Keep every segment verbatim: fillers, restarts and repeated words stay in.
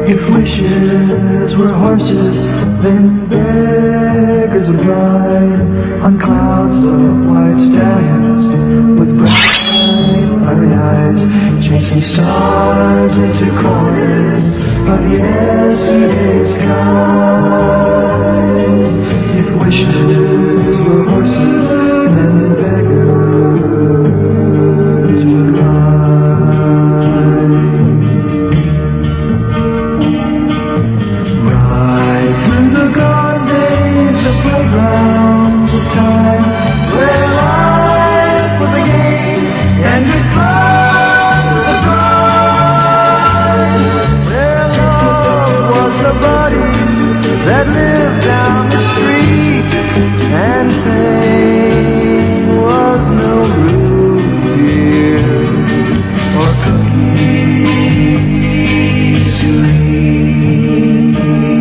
If wishes were horses, then beggars would ride on clouds of white stallions with bright, fiery eyes, chasing stars into corners of yesterday's skies. If wishes were horses, then beggars would ride through the gardens, the playgrounds of time, where life was a game and good fun was a crime, where love was the bodies that lived down the street, and pain was no root beer or cookies to eat.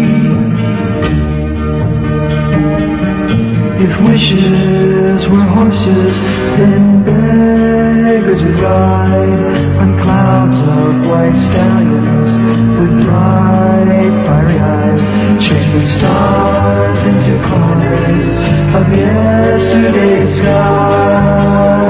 If wishes were horses, then beggars would ride on clouds of white stallions with bright, fiery eyes, chasing stars into corners of yesterday's sky.